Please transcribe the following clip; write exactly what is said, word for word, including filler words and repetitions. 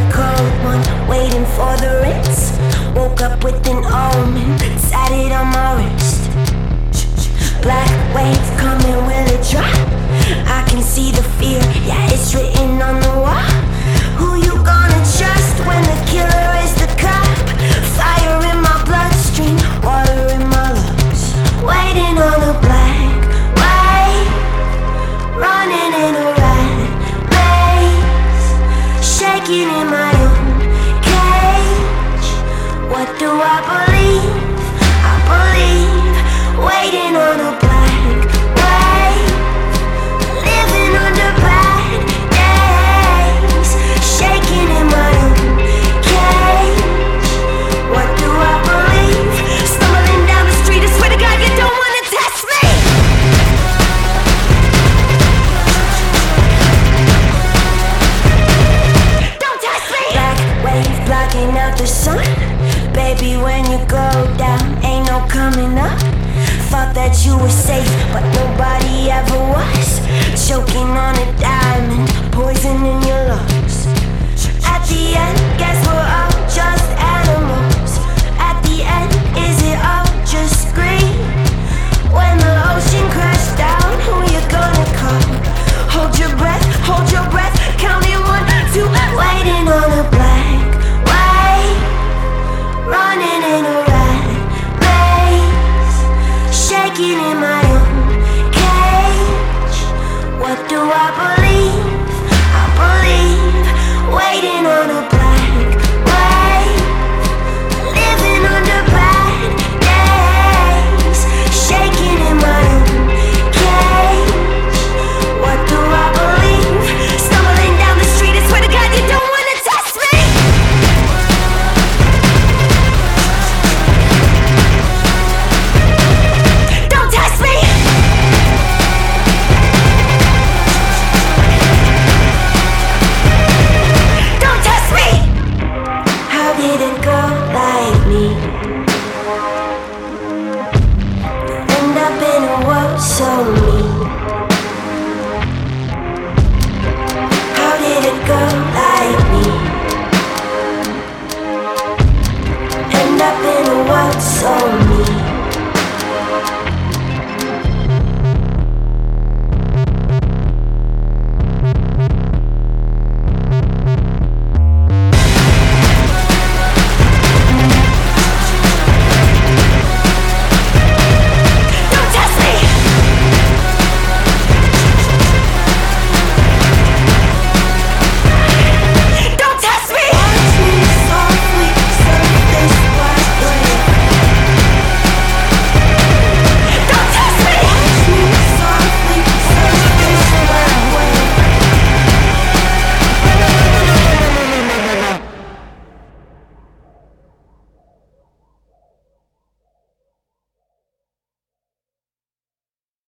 a cold one, waiting for the rinse. Woke up with an omen, tatted on my wrist. Black wave coming, will it drop? I can see the fear, yeah, it's written on the wall. Who you gonna trust when the killer is the cop? Fire in my bloodstream, water in my lungs. Waiting on a black wave, running in a rat maze, shaking in my own cage. What do I believe? I believe, waiting on a black wave, living under bad days, shaking in my own cage. What do I believe? Stumbling down the street, I swear to God you don't wanna test me. Don't test me. Black wave blocking out the sun. Baby, when you go down, ain't no coming up. Thought that you were safe.